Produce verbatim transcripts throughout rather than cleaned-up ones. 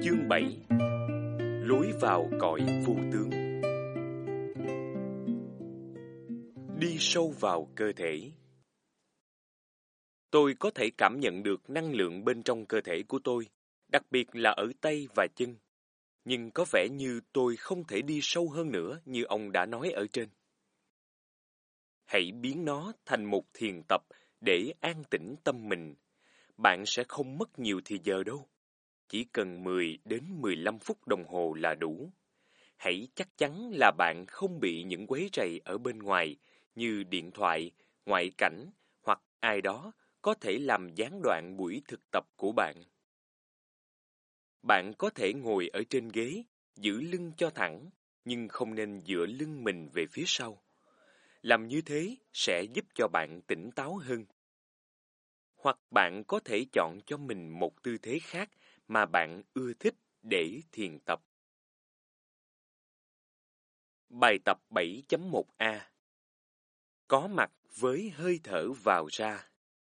Chương bảy. Lối vào cõi vô tướng. Đi sâu vào cơ thể. Tôi có thể cảm nhận được năng lượng bên trong cơ thể của tôi, đặc biệt là ở tay và chân. Nhưng có vẻ như tôi không thể đi sâu hơn nữa như ông đã nói ở trên. Hãy biến nó thành một thiền tập để an tĩnh tâm mình. Bạn sẽ không mất nhiều thời giờ đâu. Chỉ cần mười đến mười lăm phút đồng hồ là đủ. Hãy chắc chắn là bạn không bị những quấy rầy ở bên ngoài như điện thoại, ngoại cảnh hoặc ai đó có thể làm gián đoạn buổi thực tập của bạn. Bạn có thể ngồi ở trên ghế, giữ lưng cho thẳng, nhưng không nên dựa lưng mình về phía sau. Làm như thế sẽ giúp cho bạn tỉnh táo hơn. Hoặc bạn có thể chọn cho mình một tư thế khác mà bạn ưa thích để thiền tập. Bài tập bảy chấm một A. Có mặt với hơi thở vào ra.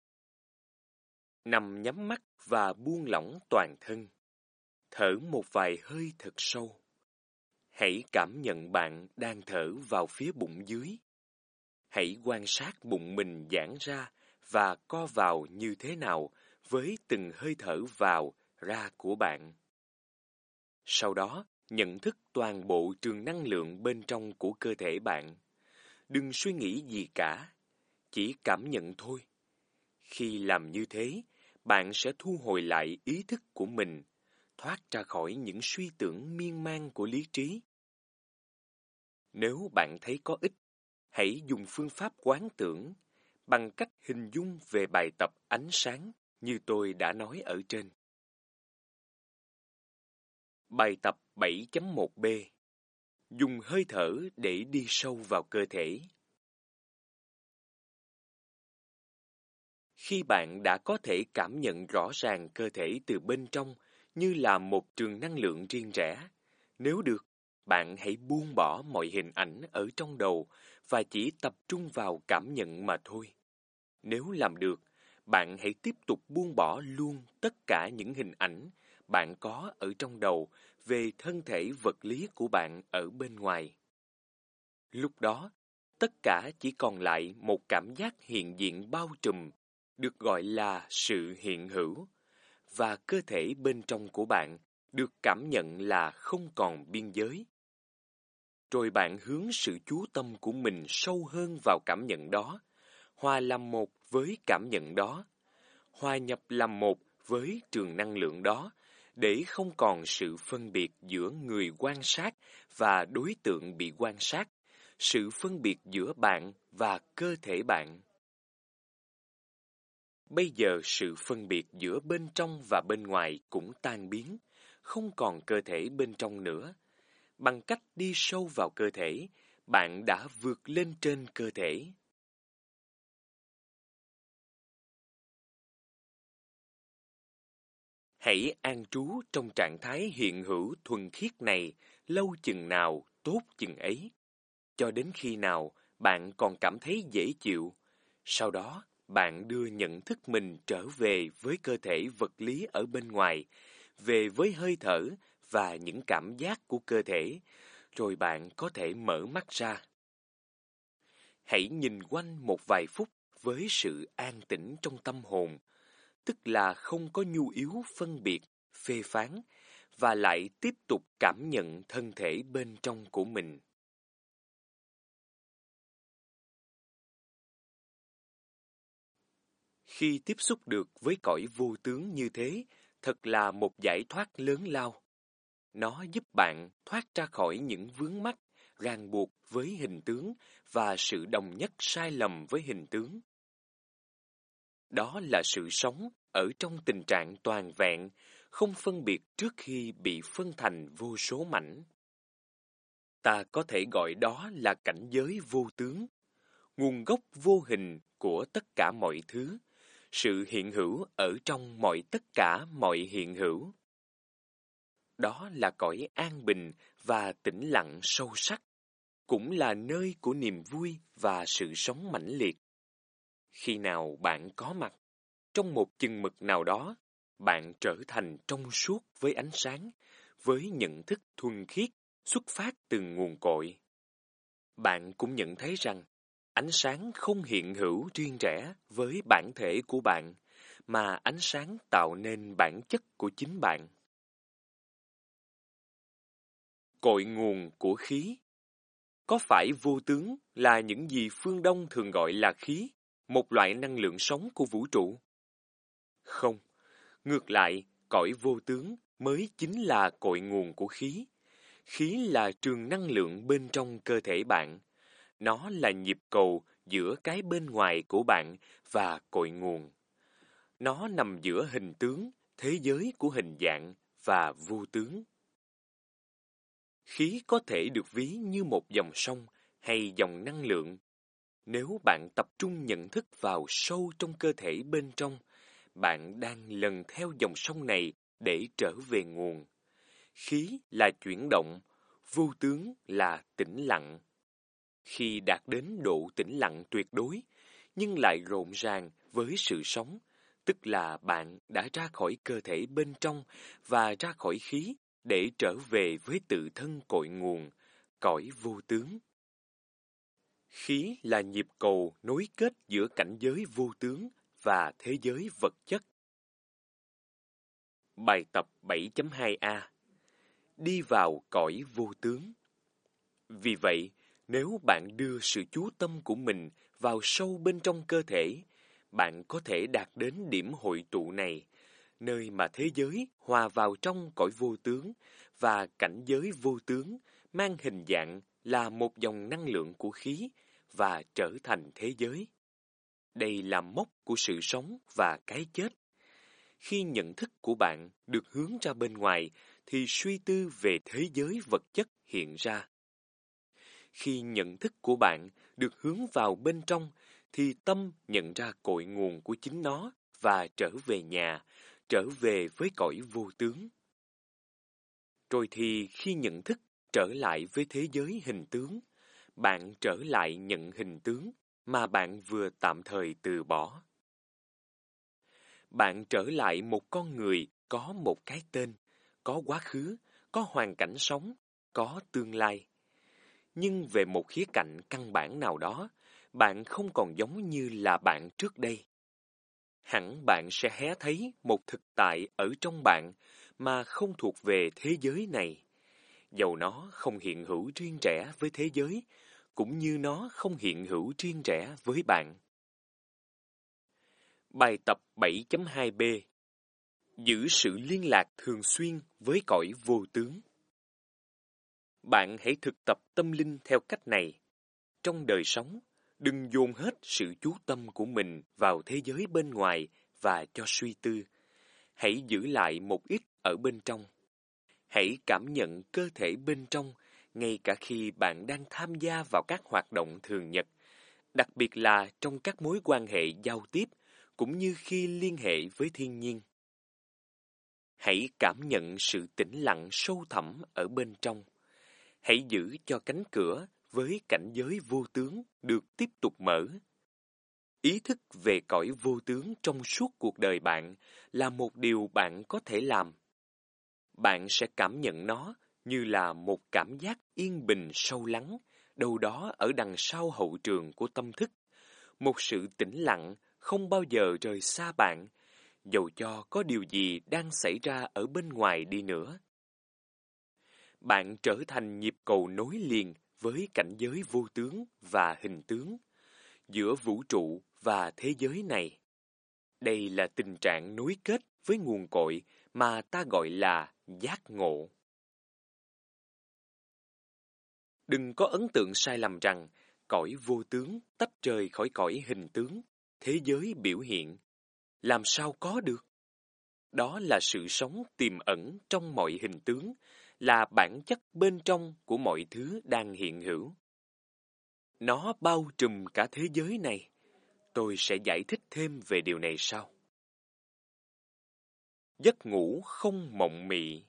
Nằm nhắm mắt và buông lỏng toàn thân. Thở một vài hơi thật sâu. Hãy cảm nhận bạn đang thở vào phía bụng dưới. Hãy quan sát bụng mình giãn ra và co vào như thế nào với từng hơi thở vào, ra của bạn. Sau đó, nhận thức toàn bộ trường năng lượng bên trong của cơ thể bạn. Đừng suy nghĩ gì cả, chỉ cảm nhận thôi. Khi làm như thế, bạn sẽ thu hồi lại ý thức của mình, thoát ra khỏi những suy tưởng miên man của lý trí. Nếu bạn thấy có ích, hãy dùng phương pháp quán tưởng bằng cách hình dung về bài tập ánh sáng như tôi đã nói ở trên. Bài tập bảy chấm một B. Dùng hơi thở để đi sâu vào cơ thể. Khi bạn đã có thể cảm nhận rõ ràng cơ thể từ bên trong như là một trường năng lượng riêng rẽ, nếu được, bạn hãy buông bỏ mọi hình ảnh ở trong đầu và chỉ tập trung vào cảm nhận mà thôi. Nếu làm được, bạn hãy tiếp tục buông bỏ luôn tất cả những hình ảnh bạn có ở trong đầu về thân thể vật lý của bạn ở bên ngoài. Lúc đó, tất cả chỉ còn lại một cảm giác hiện diện bao trùm, được gọi là sự hiện hữu, và cơ thể bên trong của bạn được cảm nhận là không còn biên giới. Rồi bạn hướng sự chú tâm của mình sâu hơn vào cảm nhận đó, hòa làm một với cảm nhận đó, hòa nhập làm một với trường năng lượng đó, để không còn sự phân biệt giữa người quan sát và đối tượng bị quan sát, sự phân biệt giữa bạn và cơ thể bạn. Bây giờ sự phân biệt giữa bên trong và bên ngoài cũng tan biến, không còn cơ thể bên trong nữa. Bằng cách đi sâu vào cơ thể, bạn đã vượt lên trên cơ thể. Hãy an trú trong trạng thái hiện hữu thuần khiết này lâu chừng nào tốt chừng ấy, cho đến khi nào bạn còn cảm thấy dễ chịu. Sau đó, bạn đưa nhận thức mình trở về với cơ thể vật lý ở bên ngoài, về với hơi thở và những cảm giác của cơ thể, rồi bạn có thể mở mắt ra. Hãy nhìn quanh một vài phút với sự an tĩnh trong tâm hồn, tức là không có nhu yếu phân biệt, phê phán, và lại tiếp tục cảm nhận thân thể bên trong của mình. Khi tiếp xúc được với cõi vô tướng như thế, thật là một giải thoát lớn lao. Nó giúp bạn thoát ra khỏi những vướng mắc, ràng buộc với hình tướng và sự đồng nhất sai lầm với hình tướng. Đó là sự sống ở trong tình trạng toàn vẹn, không phân biệt trước khi bị phân thành vô số mảnh. Ta có thể gọi đó là cảnh giới vô tướng, nguồn gốc vô hình của tất cả mọi thứ, sự hiện hữu ở trong mọi tất cả mọi hiện hữu. Đó là cõi an bình và tĩnh lặng sâu sắc, cũng là nơi của niềm vui và sự sống mãnh liệt. Khi nào bạn có mặt, trong một chừng mực nào đó, bạn trở thành trong suốt với ánh sáng, với nhận thức thuần khiết xuất phát từ nguồn cội. Bạn cũng nhận thấy rằng ánh sáng không hiện hữu riêng rẽ với bản thể của bạn, mà ánh sáng tạo nên bản chất của chính bạn. Cội nguồn của khí. Có phải vô tướng là những gì phương Đông thường gọi là khí, một loại năng lượng sống của vũ trụ? Không, ngược lại, cõi vô tướng mới chính là cội nguồn của khí. Khí là trường năng lượng bên trong cơ thể bạn. Nó là nhịp cầu giữa cái bên ngoài của bạn và cội nguồn. Nó nằm giữa hình tướng, thế giới của hình dạng và vô tướng. Khí có thể được ví như một dòng sông hay dòng năng lượng. Nếu bạn tập trung nhận thức vào sâu trong cơ thể bên trong, bạn đang lần theo dòng sông này để trở về nguồn. Khí là chuyển động, vô tướng là tĩnh lặng. Khi đạt đến độ tĩnh lặng tuyệt đối, nhưng lại rộn ràng với sự sống, tức là bạn đã ra khỏi cơ thể bên trong và ra khỏi khí để trở về với tự thân cội nguồn, cõi vô tướng. Khí là nhịp cầu nối kết giữa cảnh giới vô tướng và thế giới vật chất. Bài tập bảy chấm hai a. Đi vào cõi vô tướng. Vì vậy, nếu bạn đưa sự chú tâm của mình vào sâu bên trong cơ thể, bạn có thể đạt đến điểm hội tụ này, nơi mà thế giới hòa vào trong cõi vô tướng và cảnh giới vô tướng mang hình dạng là một dòng năng lượng của khí và trở thành thế giới. Đây là mốc của sự sống và cái chết. Khi nhận thức của bạn được hướng ra bên ngoài, thì suy tư về thế giới vật chất hiện ra. Khi nhận thức của bạn được hướng vào bên trong, thì tâm nhận ra cội nguồn của chính nó và trở về nhà, trở về với cõi vô tướng. Rồi thì khi nhận thức trở lại với thế giới hình tướng, bạn trở lại nhận hình tướng mà bạn vừa tạm thời từ bỏ. Bạn trở lại một con người có một cái tên, có quá khứ, có hoàn cảnh sống, có tương lai. Nhưng về một khía cạnh căn bản nào đó, bạn không còn giống như là bạn trước đây. Hẳn bạn sẽ hé thấy một thực tại ở trong bạn mà không thuộc về thế giới này. Dầu nó không hiện hữu riêng rẽ với thế giới, cũng như nó không hiện hữu riêng rẽ với bạn. Bài tập bảy chấm hai b. Giữ sự liên lạc thường xuyên với cõi vô tướng. Bạn hãy thực tập tâm linh theo cách này. Trong đời sống, đừng dồn hết sự chú tâm của mình vào thế giới bên ngoài và cho suy tư. Hãy giữ lại một ít ở bên trong. Hãy cảm nhận cơ thể bên trong, ngay cả khi bạn đang tham gia vào các hoạt động thường nhật, đặc biệt là trong các mối quan hệ giao tiếp, cũng như khi liên hệ với thiên nhiên. Hãy cảm nhận sự tĩnh lặng sâu thẳm ở bên trong. Hãy giữ cho cánh cửa với cảnh giới vô tướng được tiếp tục mở. Ý thức về cõi vô tướng trong suốt cuộc đời bạn là một điều bạn có thể làm. Bạn sẽ cảm nhận nó như là một cảm giác yên bình sâu lắng, đâu đó ở đằng sau hậu trường của tâm thức. Một sự tĩnh lặng không bao giờ rời xa bạn, dầu cho có điều gì đang xảy ra ở bên ngoài đi nữa. Bạn trở thành nhịp cầu nối liền với cảnh giới vô tướng và hình tướng, giữa vũ trụ và thế giới này. Đây là tình trạng nối kết với nguồn cội mà ta gọi là giác ngộ. Đừng có ấn tượng sai lầm rằng cõi vô tướng tách rời khỏi cõi hình tướng, thế giới biểu hiện. Làm sao có được? Đó là sự sống tiềm ẩn trong mọi hình tướng, là bản chất bên trong của mọi thứ đang hiện hữu. Nó bao trùm cả thế giới này. Tôi sẽ giải thích thêm về điều này sau. Giấc ngủ không mộng mị.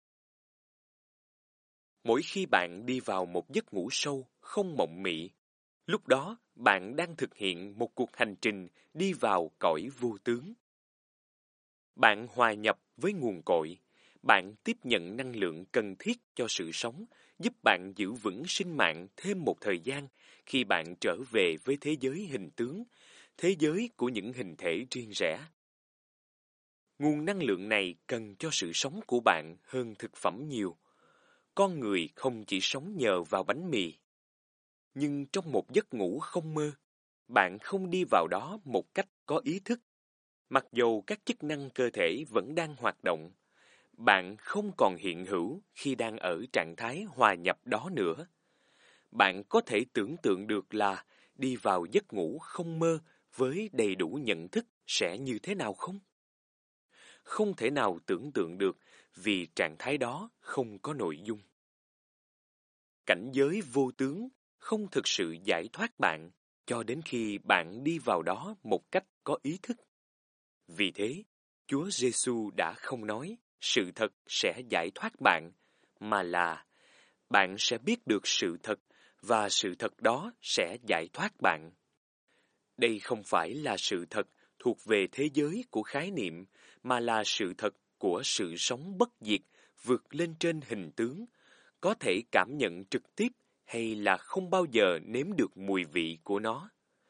Mỗi khi bạn đi vào một giấc ngủ sâu, không mộng mị, lúc đó bạn đang thực hiện một cuộc hành trình đi vào cõi vô tướng. Bạn hòa nhập với nguồn cội, bạn tiếp nhận năng lượng cần thiết cho sự sống, giúp bạn giữ vững sinh mạng thêm một thời gian khi bạn trở về với thế giới hình tướng, thế giới của những hình thể riêng rẽ. Nguồn năng lượng này cần cho sự sống của bạn hơn thực phẩm nhiều. Con người không chỉ sống nhờ vào bánh mì. Nhưng trong một giấc ngủ không mơ, bạn không đi vào đó một cách có ý thức. Mặc dù các chức năng cơ thể vẫn đang hoạt động, bạn không còn hiện hữu khi đang ở trạng thái hòa nhập đó nữa. Bạn có thể tưởng tượng được là đi vào giấc ngủ không mơ với đầy đủ nhận thức sẽ như thế nào không? Không thể nào tưởng tượng được vì trạng thái đó không có nội dung. Cảnh giới vô tướng không thực sự giải thoát bạn cho đến khi bạn đi vào đó một cách có ý thức. Vì thế, Chúa Giêsu đã không nói sự thật sẽ giải thoát bạn, mà là bạn sẽ biết được sự thật và sự thật đó sẽ giải thoát bạn. Đây không phải là sự thật thuộc về thế giới của khái niệm, mà là sự thật của sự sống bất diệt vượt lên trên hình tướng, có thể cảm nhận trực tiếp hay là không bao giờ nếm được mùi vị của nó.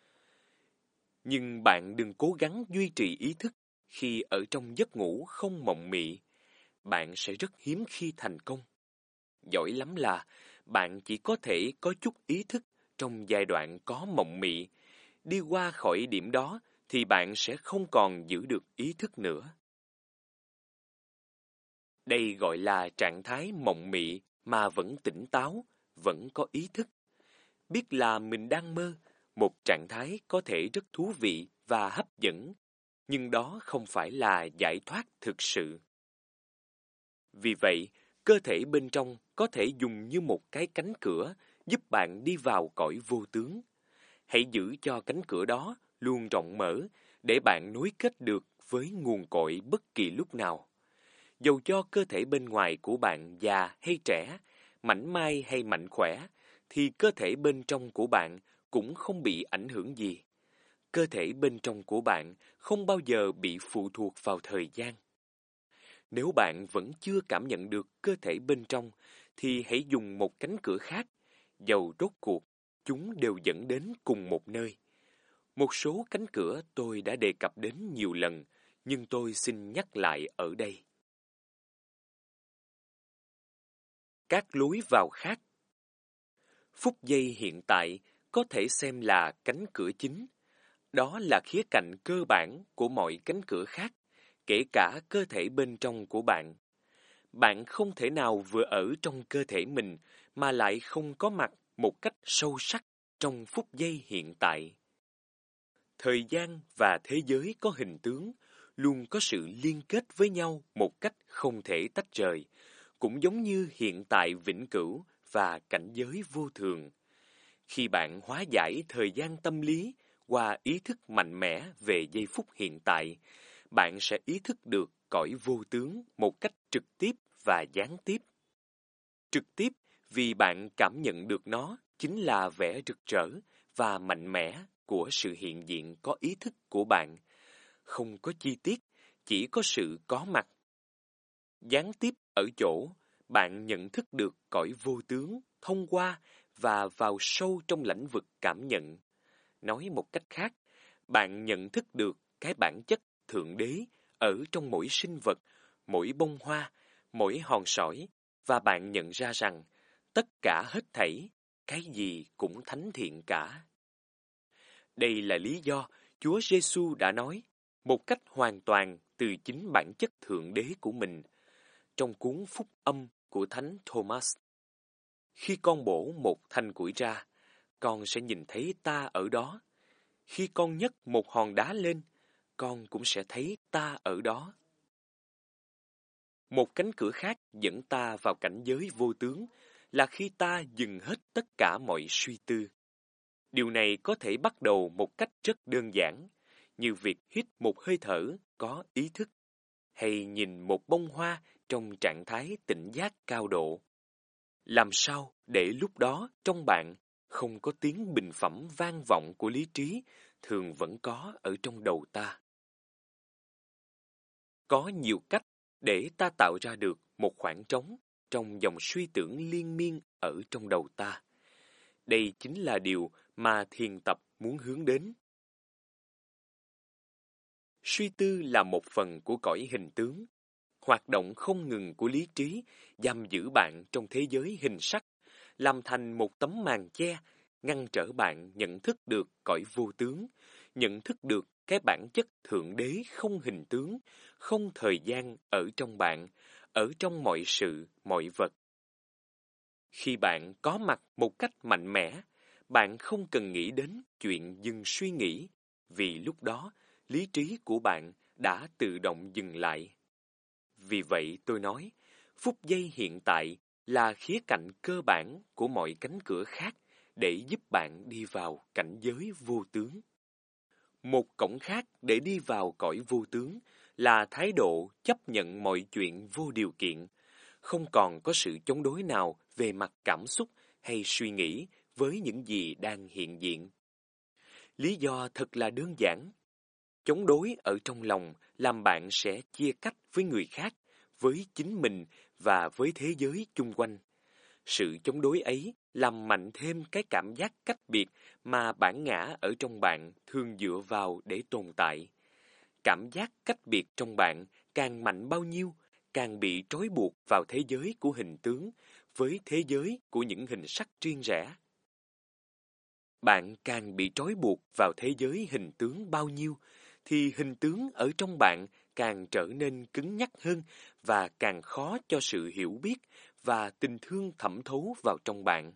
Nhưng bạn đừng cố gắng duy trì ý thức khi ở trong giấc ngủ không mộng mị. Bạn sẽ rất hiếm khi thành công. Giỏi lắm là bạn chỉ có thể có chút ý thức trong giai đoạn có mộng mị. Đi qua khỏi điểm đó thì bạn sẽ không còn giữ được ý thức nữa. Đây gọi là trạng thái mộng mị mà vẫn tỉnh táo, vẫn có ý thức. Biết là mình đang mơ, một trạng thái có thể rất thú vị và hấp dẫn, nhưng đó không phải là giải thoát thực sự. Vì vậy, cơ thể bên trong có thể dùng như một cái cánh cửa giúp bạn đi vào cõi vô tướng. Hãy giữ cho cánh cửa đó luôn rộng mở để bạn nối kết được với nguồn cội bất kỳ lúc nào. Dầu cho cơ thể bên ngoài của bạn già hay trẻ, mảnh mai hay mạnh khỏe, thì cơ thể bên trong của bạn cũng không bị ảnh hưởng gì. Cơ thể bên trong của bạn không bao giờ bị phụ thuộc vào thời gian. Nếu bạn vẫn chưa cảm nhận được cơ thể bên trong, thì hãy dùng một cánh cửa khác, dầu rốt cuộc, chúng đều dẫn đến cùng một nơi. Một số cánh cửa tôi đã đề cập đến nhiều lần, nhưng tôi xin nhắc lại ở đây. Các lối vào khác. Phút giây hiện tại có thể xem là cánh cửa chính. Đó là khía cạnh cơ bản của mọi cánh cửa khác, kể cả cơ thể bên trong của bạn. Bạn không thể nào vừa ở trong cơ thể mình mà lại không có mặt một cách sâu sắc trong phút giây hiện tại. Thời gian và thế giới có hình tướng luôn có sự liên kết với nhau một cách không thể tách rời, cũng giống như hiện tại vĩnh cửu và cảnh giới vô thường. Khi bạn hóa giải thời gian tâm lý qua ý thức mạnh mẽ về giây phút hiện tại, bạn sẽ ý thức được cõi vô tướng một cách trực tiếp và gián tiếp. Trực tiếp vì bạn cảm nhận được nó chính là vẻ rực rỡ và mạnh mẽ của sự hiện diện có ý thức của bạn. Không có chi tiết, chỉ có sự có mặt. Gián tiếp ở chỗ, bạn nhận thức được cõi vô tướng thông qua và vào sâu trong lãnh vực cảm nhận. Nói một cách khác, bạn nhận thức được cái bản chất thượng đế ở trong mỗi sinh vật, mỗi bông hoa, mỗi hòn sỏi, và bạn nhận ra rằng tất cả hết thảy, cái gì cũng thánh thiện cả. Đây là lý do Chúa Giêsu đã nói một cách hoàn toàn từ chính bản chất thượng đế của mình trong cuốn Phúc Âm của Thánh Thomas. Khi con bổ một thanh củi ra, con sẽ nhìn thấy ta ở đó. Khi con nhấc một hòn đá lên, con cũng sẽ thấy ta ở đó. Một cánh cửa khác dẫn ta vào cảnh giới vô tướng là khi ta dừng hết tất cả mọi suy tư. Điều này có thể bắt đầu một cách rất đơn giản, như việc hít một hơi thở có ý thức, hay nhìn một bông hoa trong trạng thái tỉnh giác cao độ. Làm sao để lúc đó trong bạn không có tiếng bình phẩm vang vọng của lý trí thường vẫn có ở trong đầu ta? Có nhiều cách để ta tạo ra được một khoảng trống trong dòng suy tưởng liên miên ở trong đầu ta. Đây chính là điều mà thiền tập muốn hướng đến. Suy tư là một phần của cõi hình tướng. Hoạt động không ngừng của lý trí giam giữ bạn trong thế giới hình sắc, làm thành một tấm màn che, ngăn trở bạn nhận thức được cõi vô tướng, nhận thức được cái bản chất thượng đế không hình tướng, không thời gian ở trong bạn, ở trong mọi sự, mọi vật. Khi bạn có mặt một cách mạnh mẽ, bạn không cần nghĩ đến chuyện dừng suy nghĩ, vì lúc đó lý trí của bạn đã tự động dừng lại. Vì vậy tôi nói, phút giây hiện tại là khía cạnh cơ bản của mọi cánh cửa khác để giúp bạn đi vào cảnh giới vô tướng. Một cổng khác để đi vào cõi vô tướng là thái độ chấp nhận mọi chuyện vô điều kiện, không còn có sự chống đối nào về mặt cảm xúc hay suy nghĩ với những gì đang hiện diện. Lý do thật là đơn giản. Chống đối ở trong lòng làm bạn sẽ chia cách với người khác, với chính mình và với thế giới chung quanh. Sự chống đối ấy làm mạnh thêm cái cảm giác cách biệt mà bản ngã ở trong bạn thường dựa vào để tồn tại. Cảm giác cách biệt trong bạn càng mạnh bao nhiêu, càng bị trói buộc vào thế giới của hình tướng, với thế giới của những hình sắc riêng rẽ. Bạn càng bị trói buộc vào thế giới hình tướng bao nhiêu, thì hình tướng ở trong bạn càng trở nên cứng nhắc hơn và càng khó cho sự hiểu biết và tình thương thẩm thấu vào trong bạn.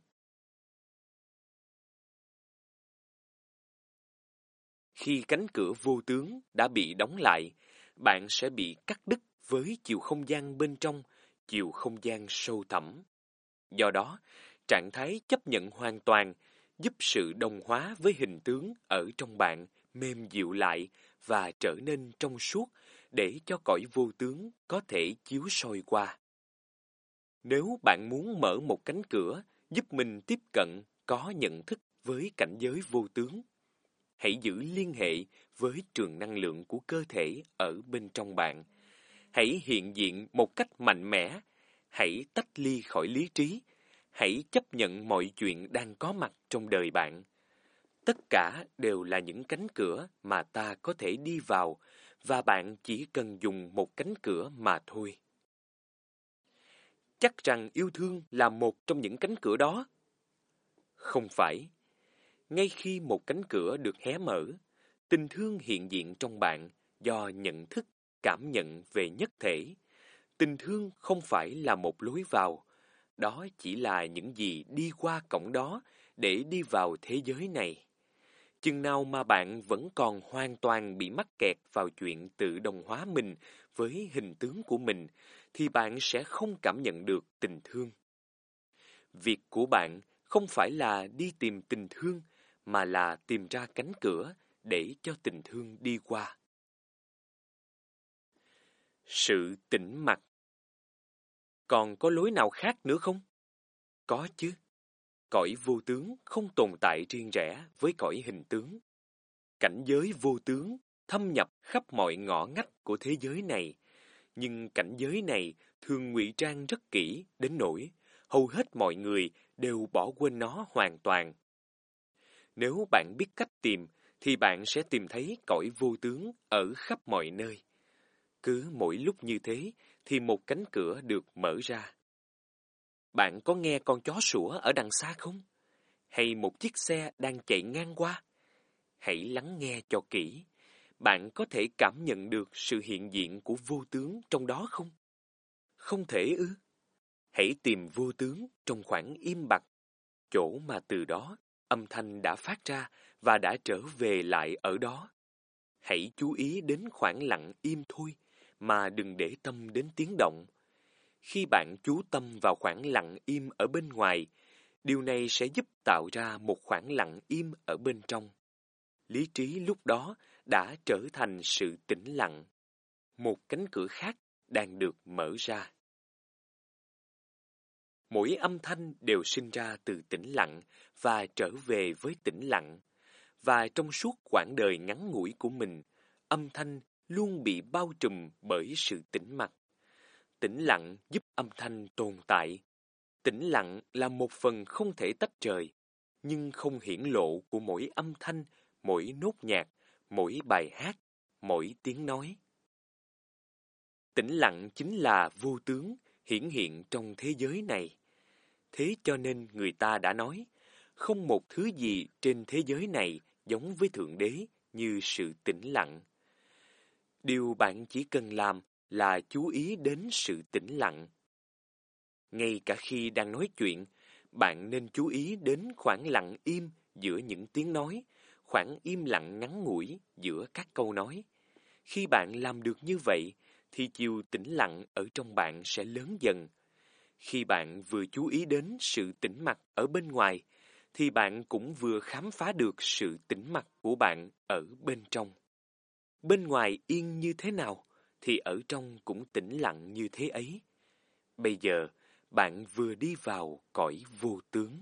Khi cánh cửa vô tướng đã bị đóng lại, bạn sẽ bị cắt đứt với chiều không gian bên trong, chiều không gian sâu thẳm. Do đó, trạng thái chấp nhận hoàn toàn giúp sự đồng hóa với hình tướng ở trong bạn mềm dịu lại và trở nên trong suốt để cho cõi vô tướng có thể chiếu soi qua. Nếu bạn muốn mở một cánh cửa giúp mình tiếp cận có nhận thức với cảnh giới vô tướng, hãy giữ liên hệ với trường năng lượng của cơ thể ở bên trong bạn. Hãy hiện diện một cách mạnh mẽ, hãy tách ly khỏi lý trí, hãy chấp nhận mọi chuyện đang có mặt trong đời bạn. Tất cả đều là những cánh cửa mà ta có thể đi vào, và bạn chỉ cần dùng một cánh cửa mà thôi. Chắc rằng yêu thương là một trong những cánh cửa đó. Không phải. Ngay khi một cánh cửa được hé mở, tình thương hiện diện trong bạn do nhận thức, cảm nhận về nhất thể. Tình thương không phải là một lối vào, đó chỉ là những gì đi qua cổng đó để đi vào thế giới này. Chừng nào mà bạn vẫn còn hoàn toàn bị mắc kẹt vào chuyện tự đồng hóa mình với hình tướng của mình, thì bạn sẽ không cảm nhận được tình thương. Việc của bạn không phải là đi tìm tình thương, mà là tìm ra cánh cửa để cho tình thương đi qua. Sự tĩnh mặc. Còn có lối nào khác nữa không? Có chứ. Cõi vô tướng không tồn tại riêng rẽ với cõi hình tướng. Cảnh giới vô tướng thâm nhập khắp mọi ngõ ngách của thế giới này, nhưng cảnh giới này thường ngụy trang rất kỹ đến nỗi hầu hết mọi người đều bỏ quên nó hoàn toàn. Nếu bạn biết cách tìm, thì bạn sẽ tìm thấy cõi vô tướng ở khắp mọi nơi. Cứ mỗi lúc như thế, thì một cánh cửa được mở ra. Bạn có nghe con chó sủa ở đằng xa không? Hay một chiếc xe đang chạy ngang qua? Hãy lắng nghe cho kỹ. Bạn có thể cảm nhận được sự hiện diện của vô tướng trong đó không? Không thể ư? Hãy tìm vô tướng trong khoảng im bặt, chỗ mà từ đó âm thanh đã phát ra và đã trở về lại ở đó. Hãy chú ý đến khoảng lặng im thôi, mà đừng để tâm đến tiếng động. Khi bạn chú tâm vào khoảng lặng im ở bên ngoài, điều này sẽ giúp tạo ra một khoảng lặng im ở bên trong. Lý trí lúc đó đã trở thành sự tĩnh lặng. Một cánh cửa khác đang được mở ra. Mỗi âm thanh đều sinh ra từ tĩnh lặng và trở về với tĩnh lặng. Và trong suốt quãng đời ngắn ngủi của mình, âm thanh luôn bị bao trùm bởi sự tĩnh mặc. Tĩnh lặng giúp âm thanh tồn tại. Tĩnh lặng là một phần không thể tách rời, nhưng không hiển lộ của mỗi âm thanh, mỗi nốt nhạc, mỗi bài hát, mỗi tiếng nói. Tĩnh lặng chính là vô tướng hiển hiện trong thế giới này. Thế cho nên người ta đã nói, không một thứ gì trên thế giới này giống với Thượng Đế như sự tĩnh lặng. Điều bạn chỉ cần làm là chú ý đến sự tĩnh lặng. Ngay cả khi đang nói chuyện, bạn nên chú ý đến khoảng lặng im giữa những tiếng nói, khoảng im lặng ngắn ngủi giữa các câu nói. Khi bạn làm được như vậy, thì chiều tĩnh lặng ở trong bạn sẽ lớn dần. Khi bạn vừa chú ý đến sự tĩnh mặc ở bên ngoài, thì bạn cũng vừa khám phá được sự tĩnh mặc của bạn ở bên trong. Bên ngoài yên như thế nào, thì ở trong cũng tĩnh lặng như thế ấy. Bây giờ, bạn vừa đi vào cõi vô tướng.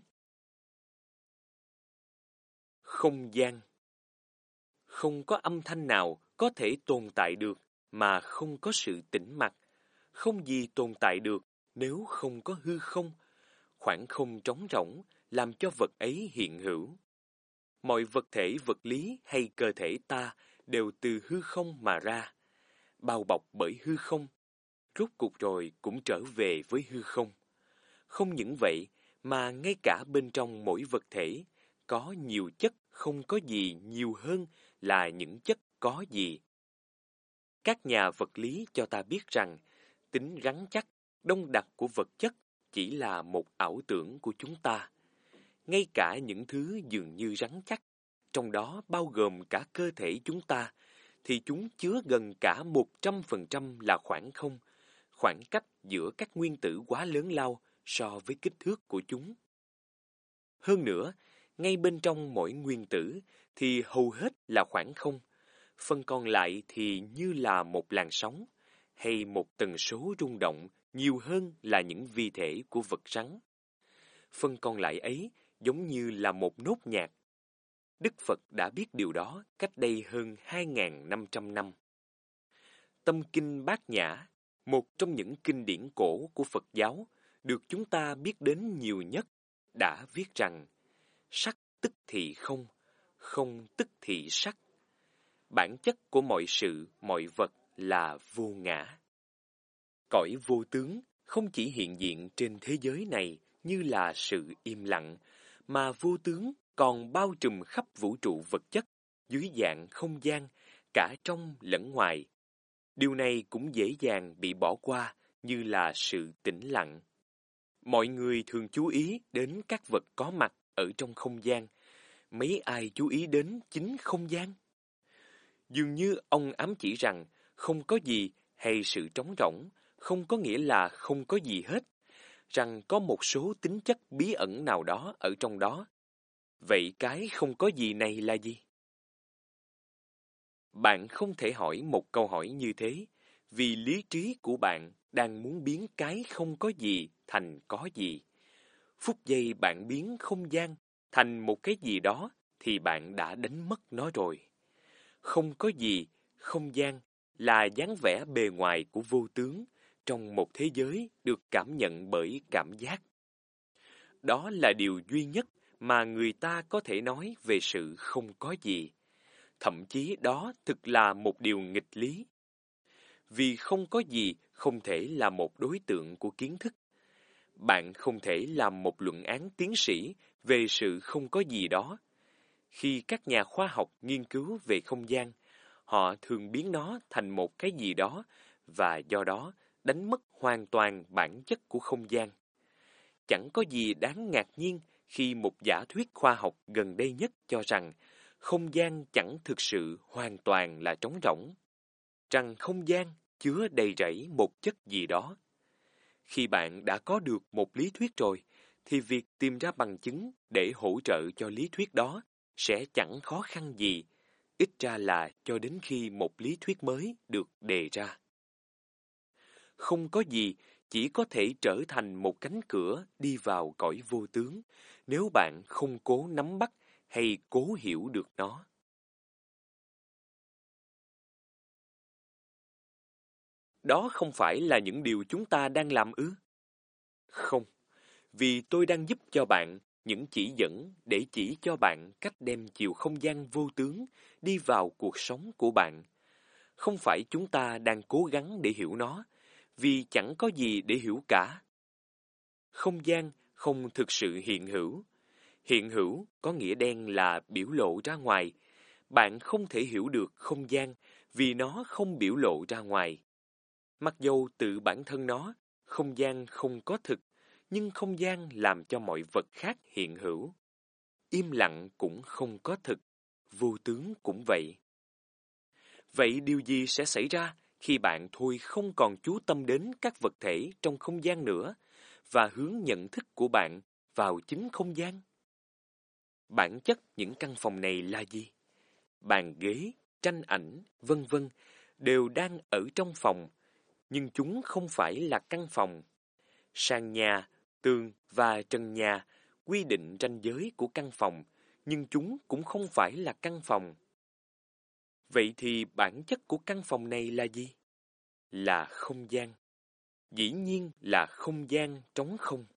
Không gian. Không có âm thanh nào có thể tồn tại được mà không có sự tĩnh mặc. Không gì tồn tại được nếu không có hư không. Khoảng không trống rỗng làm cho vật ấy hiện hữu. Mọi vật thể vật lý hay cơ thể ta đều từ hư không mà ra, bao bọc bởi hư không, rốt cuộc rồi cũng trở về với hư không. Không những vậy, mà ngay cả bên trong mỗi vật thể, có nhiều chất không có gì nhiều hơn là những chất có gì. Các nhà vật lý cho ta biết rằng, tính rắn chắc, đông đặc của vật chất chỉ là một ảo tưởng của chúng ta. Ngay cả những thứ dường như rắn chắc, trong đó bao gồm cả cơ thể chúng ta, thì chúng chứa gần cả một trăm phần trăm là khoảng không, khoảng cách giữa các nguyên tử quá lớn lao so với kích thước của chúng. Hơn nữa, ngay bên trong mỗi nguyên tử thì hầu hết là khoảng không, phần còn lại thì như là một làn sóng, hay một tần số rung động nhiều hơn là những vi thể của vật rắn. Phần còn lại ấy giống như là một nốt nhạc. Đức Phật đã biết điều đó cách đây hơn hai nghìn năm trăm năm. Tâm Kinh Bát Nhã, một trong những kinh điển cổ của Phật giáo, được chúng ta biết đến nhiều nhất, đã viết rằng sắc tức thì không, không tức thì sắc. Bản chất của mọi sự, mọi vật là vô ngã. Cõi vô tướng không chỉ hiện diện trên thế giới này như là sự im lặng, mà vô tướng còn bao trùm khắp vũ trụ vật chất, dưới dạng không gian, cả trong lẫn ngoài. Điều này cũng dễ dàng bị bỏ qua như là sự tĩnh lặng. Mọi người thường chú ý đến các vật có mặt ở trong không gian. Mấy ai chú ý đến chính không gian? Dường như ông ám chỉ rằng không có gì hay sự trống rỗng không có nghĩa là không có gì hết, rằng có một số tính chất bí ẩn nào đó ở trong đó. Vậy cái không có gì này là gì? Bạn không thể hỏi một câu hỏi như thế, vì lý trí của bạn đang muốn biến cái không có gì thành có gì. Phút giây bạn biến không gian thành một cái gì đó, thì bạn đã đánh mất nó rồi. Không có gì, không gian là dáng vẻ bề ngoài của vô tướng trong một thế giới được cảm nhận bởi cảm giác. Đó là điều duy nhất mà người ta có thể nói về sự không có gì. Thậm chí đó thực là một điều nghịch lý. Vì không có gì không thể là một đối tượng của kiến thức. Bạn không thể làm một luận án tiến sĩ về sự không có gì đó. Khi các nhà khoa học nghiên cứu về không gian, họ thường biến nó thành một cái gì đó và do đó đánh mất hoàn toàn bản chất của không gian. Chẳng có gì đáng ngạc nhiên khi một giả thuyết khoa học gần đây nhất cho rằng không gian chẳng thực sự hoàn toàn là trống rỗng, rằng không gian chứa đầy rẫy một chất gì đó. Khi bạn đã có được một lý thuyết rồi, thì việc tìm ra bằng chứng để hỗ trợ cho lý thuyết đó sẽ chẳng khó khăn gì, ít ra là cho đến khi một lý thuyết mới được đề ra. Không có gì chỉ có thể trở thành một cánh cửa đi vào cõi vô tướng nếu bạn không cố nắm bắt hay cố hiểu được nó. Đó không phải là những điều chúng ta đang làm ư? Không, vì tôi đang giúp cho bạn những chỉ dẫn để chỉ cho bạn cách đem chiều không gian vô tướng đi vào cuộc sống của bạn. Không phải chúng ta đang cố gắng để hiểu nó, vì chẳng có gì để hiểu cả. Không gian không thực sự hiện hữu. Hiện hữu có nghĩa đen là biểu lộ ra ngoài. Bạn không thể hiểu được không gian vì nó không biểu lộ ra ngoài. Mặc dầu tự bản thân nó, không gian không có thực, nhưng không gian làm cho mọi vật khác hiện hữu. Im lặng cũng không có thực, vô tướng cũng vậy. Vậy điều gì sẽ xảy ra khi bạn thôi không còn chú tâm đến các vật thể trong không gian nữa và hướng nhận thức của bạn vào chính không gian? Bản chất những căn phòng này là gì? Bàn ghế, tranh ảnh, vân vân đều đang ở trong phòng, nhưng chúng không phải là căn phòng. Sàn nhà, tường và trần nhà quy định ranh giới của căn phòng, nhưng chúng cũng không phải là căn phòng. Vậy thì bản chất của căn phòng này là gì? Là không gian. Dĩ nhiên là không gian trống không.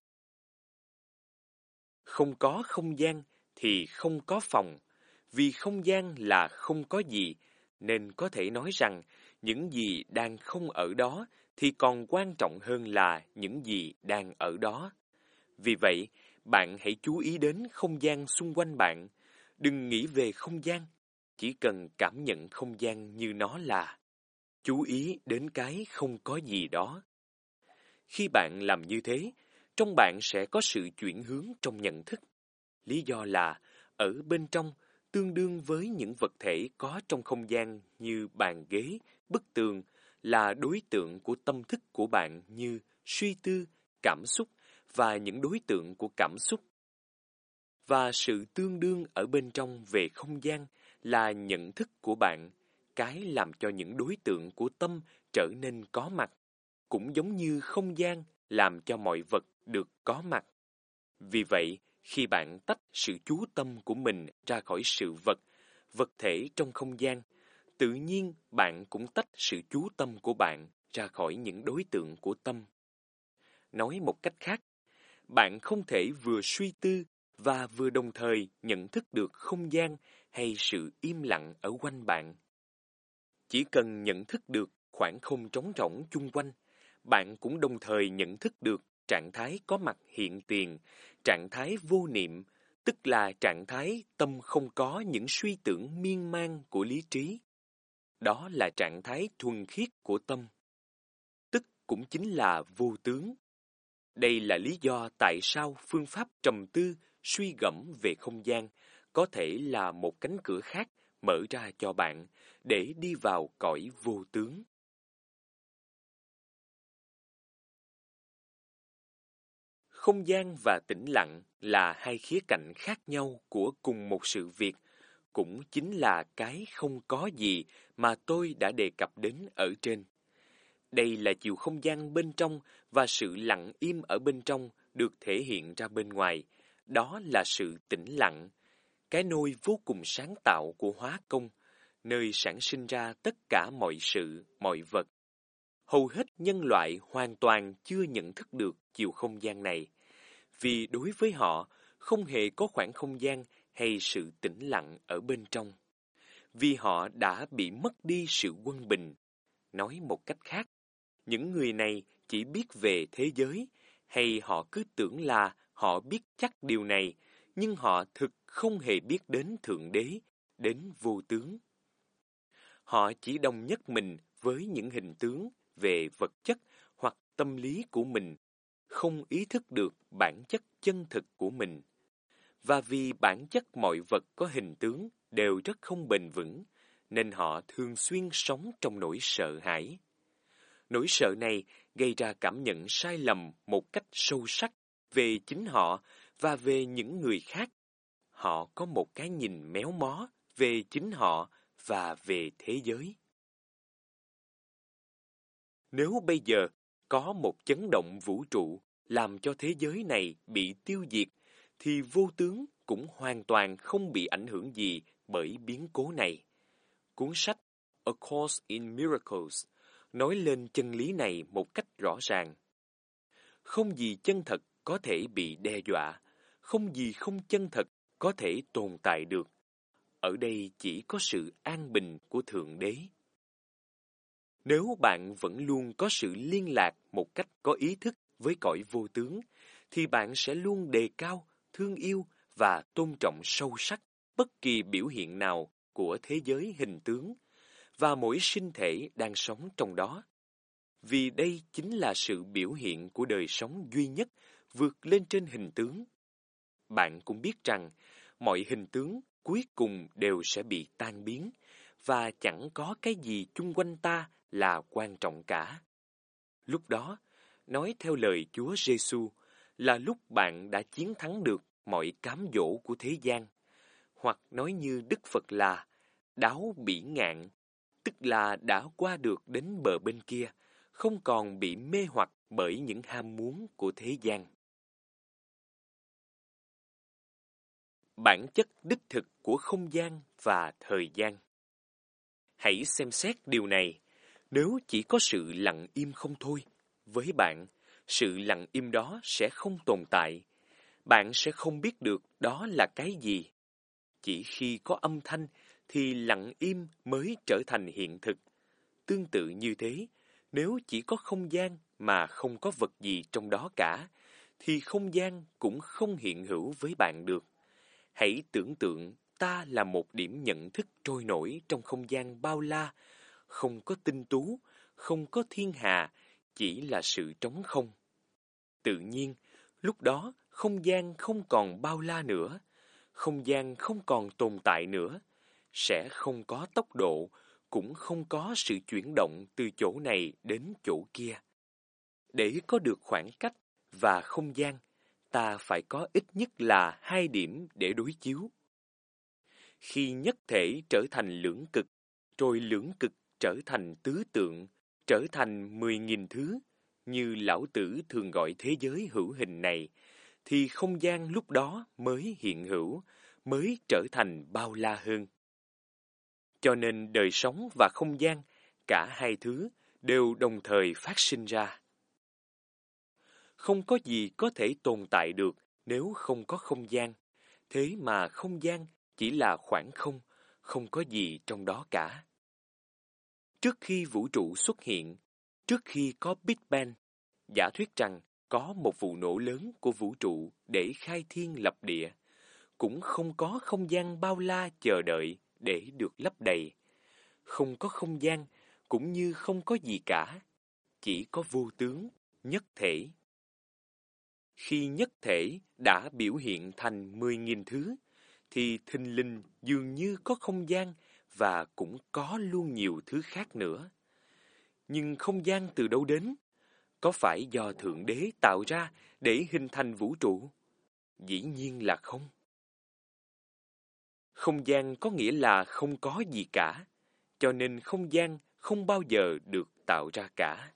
Không có không gian thì không có phòng. Vì không gian là không có gì, nên có thể nói rằng những gì đang không ở đó thì còn quan trọng hơn là những gì đang ở đó. Vì vậy, bạn hãy chú ý đến không gian xung quanh bạn. Đừng nghĩ về không gian, chỉ cần cảm nhận không gian như nó là. Chú ý đến cái không có gì đó. Khi bạn làm như thế, trong bạn sẽ có sự chuyển hướng trong nhận thức. Lý do là, ở bên trong, tương đương với những vật thể có trong không gian như bàn ghế, bức tường, là đối tượng của tâm thức của bạn như suy tư, cảm xúc và những đối tượng của cảm xúc. Và sự tương đương ở bên trong về không gian là nhận thức của bạn, cái làm cho những đối tượng của tâm trở nên có mặt, cũng giống như không gian làm cho mọi vật được có mặt. Vì vậy, khi bạn tách sự chú tâm của mình ra khỏi sự vật, vật thể trong không gian, tự nhiên bạn cũng tách sự chú tâm của bạn ra khỏi những đối tượng của tâm. Nói một cách khác, bạn không thể vừa suy tư và vừa đồng thời nhận thức được không gian hay sự im lặng ở quanh bạn. Chỉ cần nhận thức được khoảng không trống rỗng chung quanh, bạn cũng đồng thời nhận thức được trạng thái có mặt hiện tiền, trạng thái vô niệm, tức là trạng thái tâm không có những suy tưởng miên man của lý trí. Đó là trạng thái thuần khiết của tâm, tức cũng chính là vô tướng. Đây là lý do tại sao phương pháp trầm tư, suy gẫm về không gian có thể là một cánh cửa khác mở ra cho bạn để đi vào cõi vô tướng. Không gian và tĩnh lặng là hai khía cạnh khác nhau của cùng một sự việc, cũng chính là cái không có gì mà tôi đã đề cập đến ở trên. Đây là chiều không gian bên trong và sự lặng im ở bên trong được thể hiện ra bên ngoài. Đó là sự tĩnh lặng, cái nôi vô cùng sáng tạo của hóa công, nơi sản sinh ra tất cả mọi sự, mọi vật. Hầu hết nhân loại hoàn toàn chưa nhận thức được chiều không gian này, vì đối với họ không hề có khoảng không gian hay sự tĩnh lặng ở bên trong. Vì họ đã bị mất đi sự quân bình. Nói một cách khác, những người này chỉ biết về thế giới, hay họ cứ tưởng là họ biết chắc điều này, nhưng họ thực không hề biết đến Thượng Đế, đến vô tướng. Họ chỉ đồng nhất mình với những hình tướng về vật chất hoặc tâm lý của mình, không ý thức được bản chất chân thực của mình. Và vì bản chất mọi vật có hình tướng đều rất không bền vững, nên họ thường xuyên sống trong nỗi sợ hãi. Nỗi sợ này gây ra cảm nhận sai lầm một cách sâu sắc về chính họ và về những người khác. Họ có một cái nhìn méo mó về chính họ và về thế giới. Nếu bây giờ có một chấn động vũ trụ làm cho thế giới này bị tiêu diệt, thì vô tướng cũng hoàn toàn không bị ảnh hưởng gì bởi biến cố này. Cuốn sách A Course in Miracles nói lên chân lý này một cách rõ ràng. Không gì chân thật có thể bị đe dọa, không gì không chân thật có thể tồn tại được. Ở đây chỉ có sự an bình của Thượng Đế. Nếu bạn vẫn luôn có sự liên lạc một cách có ý thức với cõi vô tướng, thì bạn sẽ luôn đề cao, thương yêu và tôn trọng sâu sắc bất kỳ biểu hiện nào của thế giới hình tướng và mỗi sinh thể đang sống trong đó. Vì đây chính là sự biểu hiện của đời sống duy nhất vượt lên trên hình tướng. Bạn cũng biết rằng mọi hình tướng cuối cùng đều sẽ bị tan biến và chẳng có cái gì chung quanh ta là quan trọng cả. Lúc đó, nói theo lời Chúa Giêsu, là lúc bạn đã chiến thắng được mọi cám dỗ của thế gian, hoặc nói như Đức Phật là đáo bỉ ngạn, tức là đã qua được đến bờ bên kia, không còn bị mê hoặc bởi những ham muốn của thế gian. Bản chất đích thực của không gian và thời gian. Hãy xem xét điều này. Nếu chỉ có sự lặng im không thôi, với bạn, sự lặng im đó sẽ không tồn tại. Bạn sẽ không biết được đó là cái gì. Chỉ khi có âm thanh thì lặng im mới trở thành hiện thực. Tương tự như thế, nếu chỉ có không gian mà không có vật gì trong đó cả, thì không gian cũng không hiện hữu với bạn được. Hãy tưởng tượng ta là một điểm nhận thức trôi nổi trong không gian bao la, không có tinh tú, không có thiên hà, chỉ là sự trống không. Tự nhiên, lúc đó không gian không còn bao la nữa, không gian không còn tồn tại nữa, sẽ không có tốc độ, cũng không có sự chuyển động từ chỗ này đến chỗ kia. Để có được khoảng cách và không gian, ta phải có ít nhất là hai điểm để đối chiếu. Khi nhất thể trở thành lưỡng cực, rồi lưỡng cực trở thành tứ tượng, trở thành mười nghìn thứ, như Lão Tử thường gọi thế giới hữu hình này, thì không gian lúc đó mới hiện hữu, mới trở thành bao la hơn. Cho nên đời sống và không gian, cả hai thứ, đều đồng thời phát sinh ra. Không có gì có thể tồn tại được nếu không có không gian, thế mà không gian chỉ là khoảng không, không có gì trong đó cả. Trước khi vũ trụ xuất hiện, trước khi có Big Bang, giả thuyết rằng có một vụ nổ lớn của vũ trụ để khai thiên lập địa, cũng không có không gian bao la chờ đợi để được lấp đầy. Không có không gian, cũng như không có gì cả, chỉ có vô tướng, nhất thể. Khi nhất thể đã biểu hiện thành mười nghìn thứ, thì thình lình dường như có không gian và cũng có luôn nhiều thứ khác nữa. Nhưng không gian từ đâu đến? Có phải do Thượng Đế tạo ra để hình thành vũ trụ? Dĩ nhiên là không. Không gian có nghĩa là không có gì cả, cho nên không gian không bao giờ được tạo ra cả.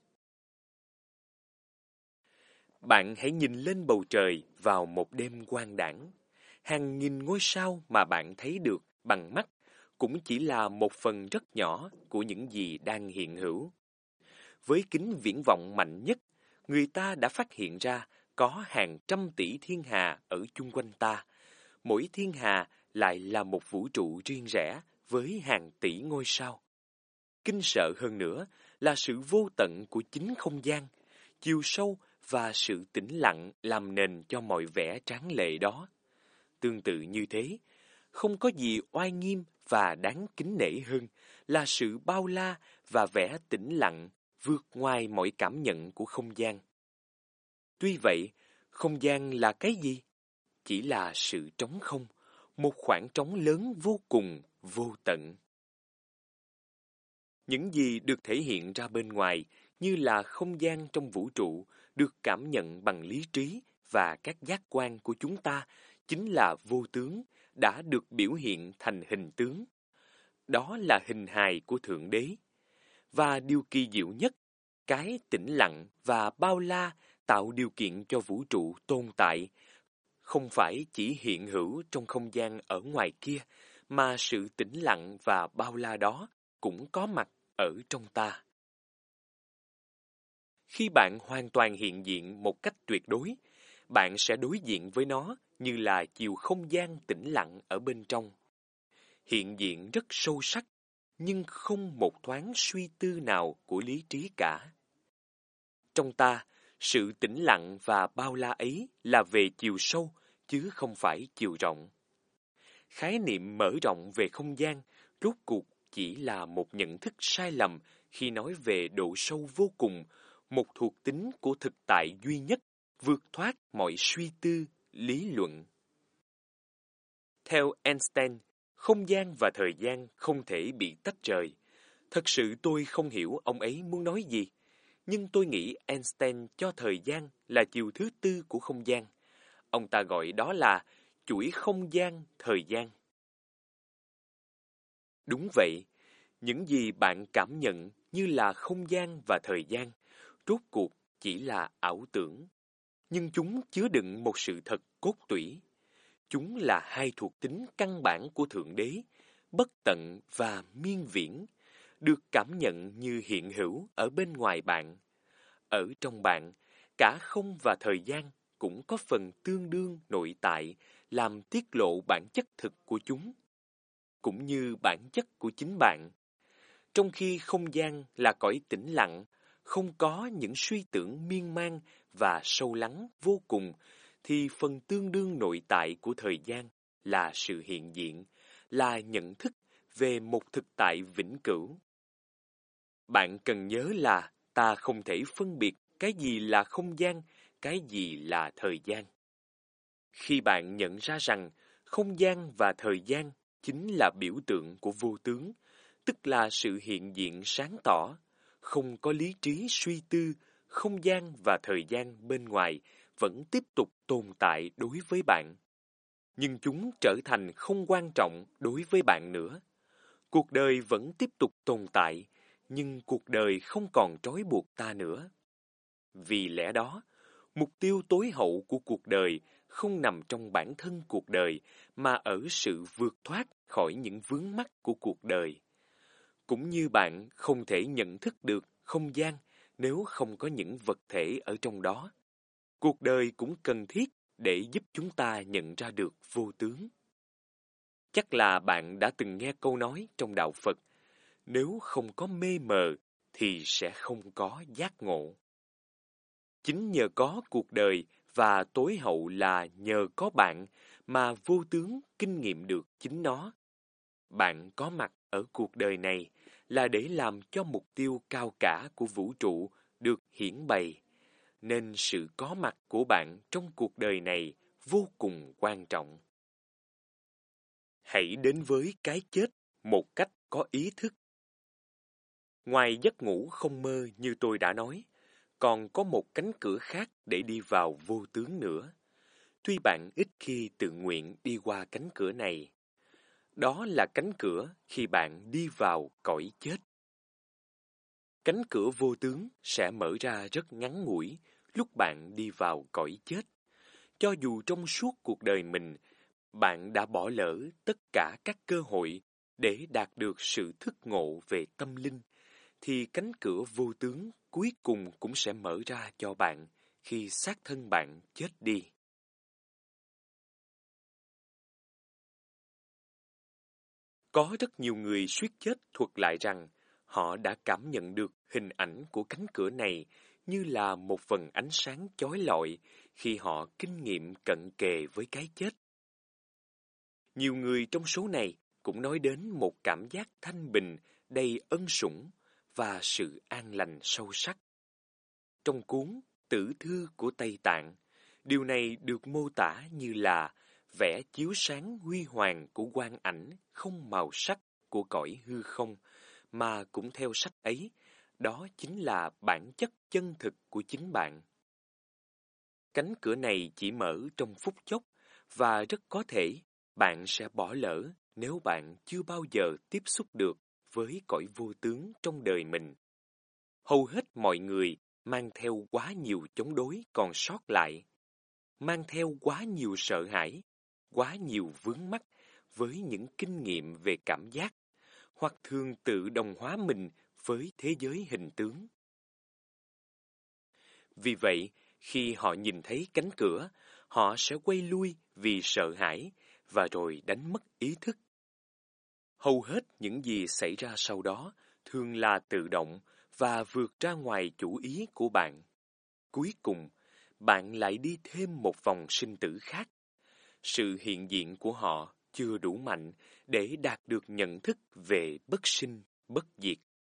Bạn hãy nhìn lên bầu trời vào một đêm quang đãng. Hàng nghìn ngôi sao mà bạn thấy được bằng mắt cũng chỉ là một phần rất nhỏ của những gì đang hiện hữu. Với kính viễn vọng mạnh nhất, người ta đã phát hiện ra có hàng trăm tỷ thiên hà ở chung quanh ta. Mỗi thiên hà lại là một vũ trụ riêng rẽ với hàng tỷ ngôi sao. Kinh sợ hơn nữa là sự vô tận của chính không gian, chiều sâu và sự tĩnh lặng làm nền cho mọi vẻ tráng lệ đó. Tương tự như thế, không có gì oai nghiêm và đáng kính nể hơn là sự bao la và vẻ tĩnh lặng vượt ngoài mọi cảm nhận của không gian. Tuy vậy, không gian là cái gì? Chỉ là sự trống không, một khoảng trống lớn vô cùng, vô tận. Những gì được thể hiện ra bên ngoài như là không gian trong vũ trụ được cảm nhận bằng lý trí và các giác quan của chúng ta chính là vô tướng, đã được biểu hiện thành hình tướng. Đó là hình hài của Thượng Đế. Và điều kỳ diệu nhất, cái tĩnh lặng và bao la tạo điều kiện cho vũ trụ tồn tại, không phải chỉ hiện hữu trong không gian ở ngoài kia, mà sự tĩnh lặng và bao la đó cũng có mặt ở trong ta. Khi bạn hoàn toàn hiện diện một cách tuyệt đối, bạn sẽ đối diện với nó như là chiều không gian tĩnh lặng ở bên trong. Hiện diện rất sâu sắc, nhưng không một thoáng suy tư nào của lý trí cả. Trong ta, sự tĩnh lặng và bao la ấy là về chiều sâu, chứ không phải chiều rộng. Khái niệm mở rộng về không gian rốt cuộc chỉ là một nhận thức sai lầm khi nói về độ sâu vô cùng, một thuộc tính của thực tại duy nhất, vượt thoát mọi suy tư, lý luận. Theo Einstein, không gian và thời gian không thể bị tách rời. Thật sự tôi không hiểu ông ấy muốn nói gì, nhưng tôi nghĩ Einstein cho thời gian là chiều thứ tư của không gian. Ông ta gọi đó là chuỗi không gian thời gian. Đúng vậy, những gì bạn cảm nhận như là không gian và thời gian, rốt cuộc chỉ là ảo tưởng. Nhưng chúng chứa đựng một sự thật cốt tủy. Chúng là hai thuộc tính căn bản của Thượng Đế, bất tận và miên viễn, được cảm nhận như hiện hữu ở bên ngoài bạn. Ở trong bạn, cả không và thời gian cũng có phần tương đương nội tại, làm tiết lộ bản chất thực của chúng, cũng như bản chất của chính bạn. Trong khi không gian là cõi tĩnh lặng, không có những suy tưởng miên man và sâu lắng vô cùng, thì phần tương đương nội tại của thời gian là sự hiện diện, là nhận thức về một thực tại vĩnh cửu. Bạn cần nhớ là ta không thể phân biệt cái gì là không gian, cái gì là thời gian. Khi bạn nhận ra rằng không gian và thời gian chính là biểu tượng của vô tướng, tức là sự hiện diện sáng tỏ, không có lý trí suy tư, không gian và thời gian bên ngoài vẫn tiếp tục tồn tại đối với bạn. Nhưng chúng trở thành không quan trọng đối với bạn nữa. Cuộc đời vẫn tiếp tục tồn tại, nhưng cuộc đời không còn trói buộc ta nữa. Vì lẽ đó, mục tiêu tối hậu của cuộc đời không nằm trong bản thân cuộc đời, mà ở sự vượt thoát khỏi những vướng mắc của cuộc đời. Cũng như bạn không thể nhận thức được không gian nếu không có những vật thể ở trong đó, cuộc đời cũng cần thiết để giúp chúng ta nhận ra được vô tướng. Chắc là bạn đã từng nghe câu nói trong đạo Phật, nếu không có mê mờ thì sẽ không có giác ngộ. Chính nhờ có cuộc đời và tối hậu là nhờ có bạn mà vô tướng kinh nghiệm được chính nó. Bạn có mặt ở cuộc đời này là để làm cho mục tiêu cao cả của vũ trụ được hiển bày, nên sự có mặt của bạn trong cuộc đời này vô cùng quan trọng. Hãy đến với cái chết một cách có ý thức. Ngoài giấc ngủ không mơ như tôi đã nói, còn có một cánh cửa khác để đi vào vô tướng nữa. Tuy bạn ít khi tự nguyện đi qua cánh cửa này, đó là cánh cửa khi bạn đi vào cõi chết. Cánh cửa vô tướng sẽ mở ra rất ngắn ngủi lúc bạn đi vào cõi chết. Cho dù trong suốt cuộc đời mình, bạn đã bỏ lỡ tất cả các cơ hội để đạt được sự thức ngộ về tâm linh, thì cánh cửa vô tướng cuối cùng cũng sẽ mở ra cho bạn khi xác thân bạn chết đi. Có rất nhiều người suýt chết thuật lại rằng họ đã cảm nhận được hình ảnh của cánh cửa này như là một phần ánh sáng chói lọi khi họ kinh nghiệm cận kề với cái chết. Nhiều người trong số này cũng nói đến một cảm giác thanh bình, đầy ân sủng và sự an lành sâu sắc. Trong cuốn Tử thư của Tây Tạng, điều này được mô tả như là vẻ chiếu sáng huy hoàng của quang ảnh không màu sắc của cõi hư không, mà cũng theo sách ấy, đó chính là bản chất chân thực của chính bạn. Cánh cửa này chỉ mở trong phút chốc, và rất có thể bạn sẽ bỏ lỡ nếu bạn chưa bao giờ tiếp xúc được với cõi vô tướng trong đời mình. Hầu hết mọi người mang theo quá nhiều chống đối còn sót lại, mang theo quá nhiều sợ hãi, quá nhiều vướng mắc với những kinh nghiệm về cảm giác, hoặc thường tự đồng hóa mình với thế giới hình tướng. Vì vậy, khi họ nhìn thấy cánh cửa, họ sẽ quay lui vì sợ hãi và rồi đánh mất ý thức. Hầu hết những gì xảy ra sau đó thường là tự động và vượt ra ngoài chủ ý của bạn. Cuối cùng, bạn lại đi thêm một vòng sinh tử khác. Sự hiện diện của họ chưa đủ mạnh để đạt được nhận thức về bất sinh, bất diệt.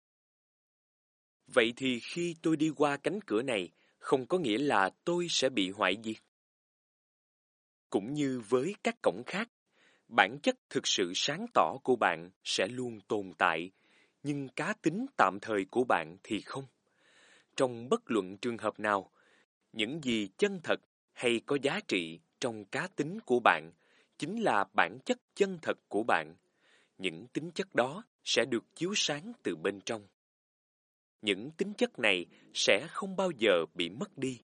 Vậy thì khi tôi đi qua cánh cửa này, không có nghĩa là tôi sẽ bị hoại diệt. Cũng như với các cổng khác, bản chất thực sự sáng tỏ của bạn sẽ luôn tồn tại, nhưng cá tính tạm thời của bạn thì không. Trong bất luận trường hợp nào, những gì chân thật hay có giá trị trong cá tính của bạn chính là bản chất chân thật của bạn. Những tính chất đó sẽ được chiếu sáng từ bên trong. Những tính chất này sẽ không bao giờ bị mất đi.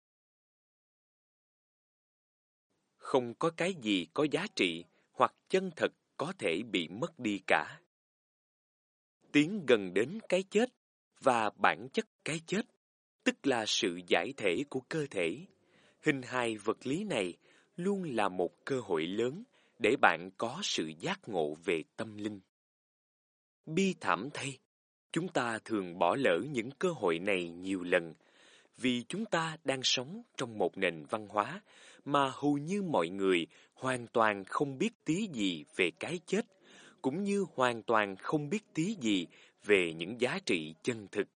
Không có cái gì có giá trị hoặc chân thật có thể bị mất đi cả. Tiến gần đến cái chết và bản chất cái chết, tức là sự giải thể của cơ thể, hình hài vật lý này luôn là một cơ hội lớn để bạn có sự giác ngộ về tâm linh. Bi thảm thay, chúng ta thường bỏ lỡ những cơ hội này nhiều lần, vì chúng ta đang sống trong một nền văn hóa mà hầu như mọi người hoàn toàn không biết tí gì về cái chết, cũng như hoàn toàn không biết tí gì về những giá trị chân thực.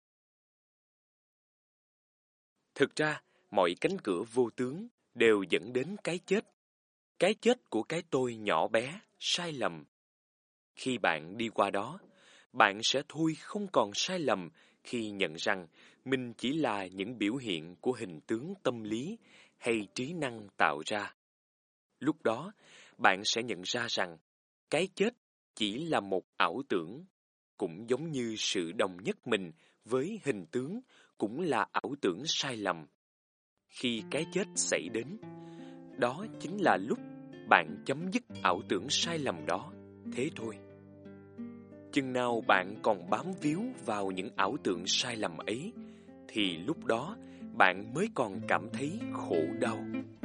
Thực ra, mọi cánh cửa vô tướng đều dẫn đến cái chết. Cái chết của cái tôi nhỏ bé, sai lầm. Khi bạn đi qua đó, bạn sẽ thôi không còn sai lầm khi nhận rằng mình chỉ là những biểu hiện của hình tướng tâm lý hay trí năng tạo ra. Lúc đó, bạn sẽ nhận ra rằng cái chết chỉ là một ảo tưởng, cũng giống như sự đồng nhất mình với hình tướng cũng là ảo tưởng sai lầm. Khi cái chết xảy đến, đó chính là lúc bạn chấm dứt ảo tưởng sai lầm đó, thế thôi. Chừng nào bạn còn bám víu vào những ảo tưởng sai lầm ấy, thì lúc đó bạn mới còn cảm thấy khổ đau.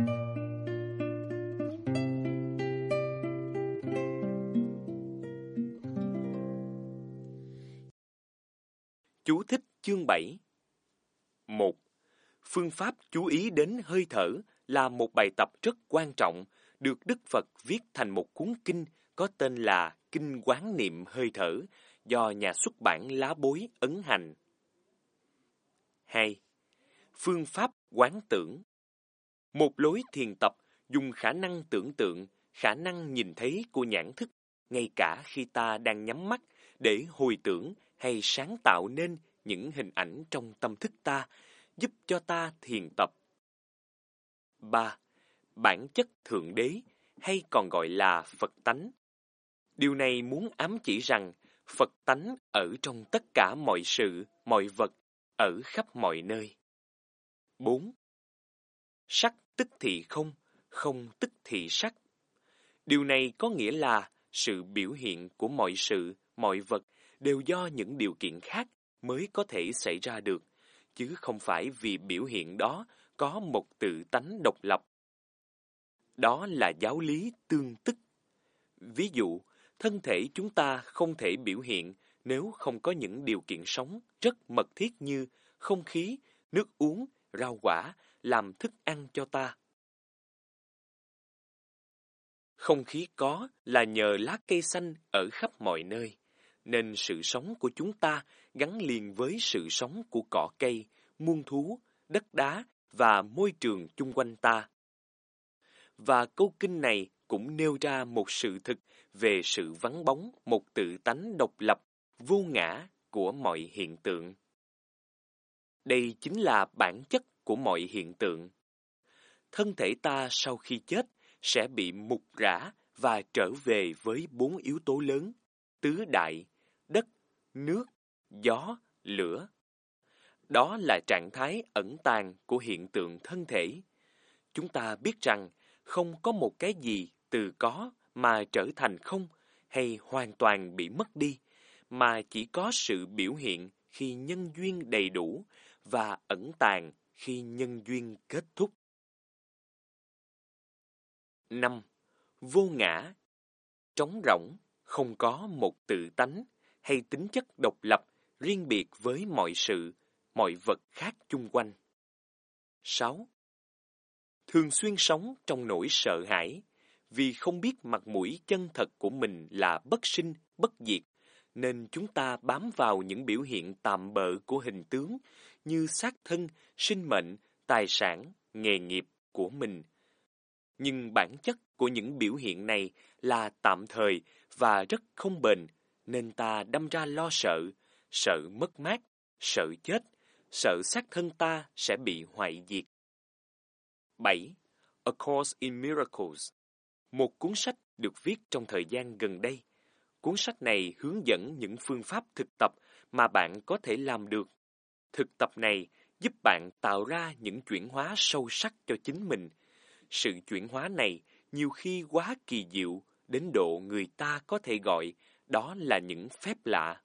Chú thích chương bảy. một. Phương pháp chú ý đến hơi thở là một bài tập rất quan trọng, được Đức Phật viết thành một cuốn kinh có tên là Kinh Quán Niệm Hơi Thở, do nhà xuất bản Lá Bối ấn hành. hai. Phương pháp quán tưởng. Một lối thiền tập dùng khả năng tưởng tượng, khả năng nhìn thấy của nhãn thức, ngay cả khi ta đang nhắm mắt, để hồi tưởng hay sáng tạo nên những hình ảnh trong tâm thức ta, giúp cho ta thiền tập. ba. Bản chất Thượng Đế, hay còn gọi là Phật tánh. Điều này muốn ám chỉ rằng Phật tánh ở trong tất cả mọi sự, mọi vật, ở khắp mọi nơi. bốn. Sắc tức thì không, không tức thì sắc. Điều này có nghĩa là sự biểu hiện của mọi sự, mọi vật đều do những điều kiện khác mới có thể xảy ra được, chứ không phải vì biểu hiện đó có một tự tánh độc lập. Đó là giáo lý tương tức. Ví dụ, thân thể chúng ta không thể biểu hiện nếu không có những điều kiện sống rất mật thiết như không khí, nước uống, rau quả làm thức ăn cho ta. Không khí có là nhờ lá cây xanh ở khắp mọi nơi, nên sự sống của chúng ta gắn liền với sự sống của cỏ cây, muôn thú, đất đá và môi trường chung quanh ta. Và câu kinh này cũng nêu ra một sự thực về sự vắng bóng một tự tánh độc lập, vô ngã của mọi hiện tượng. Đây chính là bản chất của mọi hiện tượng. Thân thể ta sau khi chết sẽ bị mục rã và trở về với bốn yếu tố lớn: tứ đại, đất, nước, gió, lửa. Đó là trạng thái ẩn tàng của hiện tượng thân thể. Chúng ta biết rằng không có một cái gì từ có mà trở thành không hay hoàn toàn bị mất đi, mà chỉ có sự biểu hiện khi nhân duyên đầy đủ và ẩn tàng khi nhân duyên kết thúc. năm. Vô ngã, trống rỗng, không có một tự tánh hay tính chất độc lập, riêng biệt với mọi sự, mọi vật khác chung quanh. sáu. Thường xuyên sống trong nỗi sợ hãi, vì không biết mặt mũi chân thật của mình là bất sinh, bất diệt, nên chúng ta bám vào những biểu hiện tạm bợ của hình tướng như xác thân, sinh mệnh, tài sản, nghề nghiệp của mình. Nhưng bản chất của những biểu hiện này là tạm thời và rất không bền, nên ta đâm ra lo sợ, sợ mất mát, sợ chết, sợ xác thân ta sẽ bị hoại diệt. bảy. A Course in Miracles, một cuốn sách được viết trong thời gian gần đây. Cuốn sách này hướng dẫn những phương pháp thực tập mà bạn có thể làm được. Thực tập này giúp bạn tạo ra những chuyển hóa sâu sắc cho chính mình. Sự chuyển hóa này nhiều khi quá kỳ diệu đến độ người ta có thể gọi đó là những phép lạ.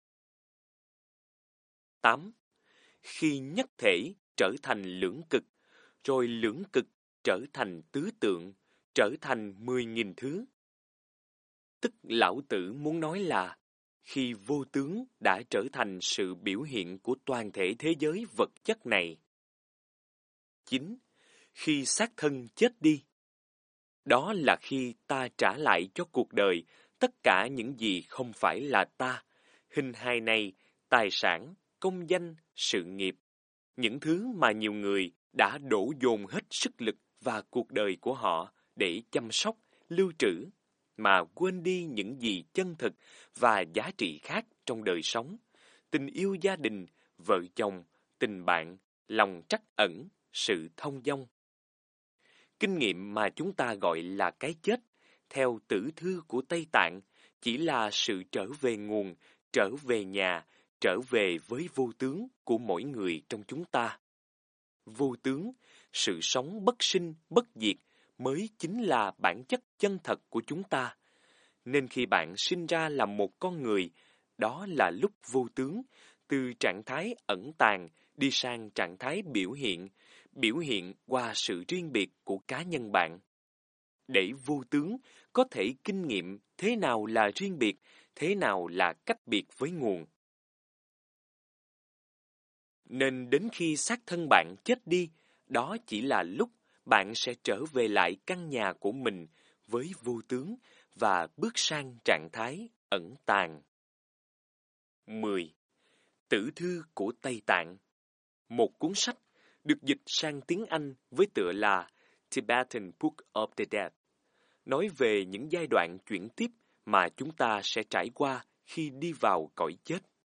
tám. Khi nhất thể trở thành lưỡng cực, rồi lưỡng cực trở thành tứ tượng, trở thành mười nghìn thứ. Tức Lão Tử muốn nói là, khi vô tướng đã trở thành sự biểu hiện của toàn thể thế giới vật chất này. chín. Khi xác thân chết đi, đó là khi ta trả lại cho cuộc đời tất cả những gì không phải là ta, hình hài này, tài sản, công danh, sự nghiệp, những thứ mà nhiều người đã đổ dồn hết sức lực và cuộc đời của họ để chăm sóc, lưu trữ, mà quên đi những gì chân thực và giá trị khác trong đời sống, tình yêu gia đình, vợ chồng, tình bạn, lòng trắc ẩn, sự thông dong. Kinh nghiệm mà chúng ta gọi là cái chết, theo tử thư của Tây Tạng, chỉ là sự trở về nguồn, trở về nhà, trở về với vô tướng của mỗi người trong chúng ta. Vô tướng, sự sống bất sinh, bất diệt mới chính là bản chất chân thật của chúng ta. Nên khi bạn sinh ra là một con người, đó là lúc vô tướng, từ trạng thái ẩn tàng đi sang trạng thái biểu hiện, biểu hiện qua sự riêng biệt của cá nhân bạn. Để vô tướng có thể kinh nghiệm thế nào là riêng biệt, thế nào là cách biệt với nguồn. Nên đến khi xác thân bạn chết đi, đó chỉ là lúc bạn sẽ trở về lại căn nhà của mình với vô tướng và bước sang trạng thái ẩn tàng. mười. Tử thư của Tây Tạng, một cuốn sách được dịch sang tiếng Anh với tựa là Tibetan Book of the Dead, nói về những giai đoạn chuyển tiếp mà chúng ta sẽ trải qua khi đi vào cõi chết.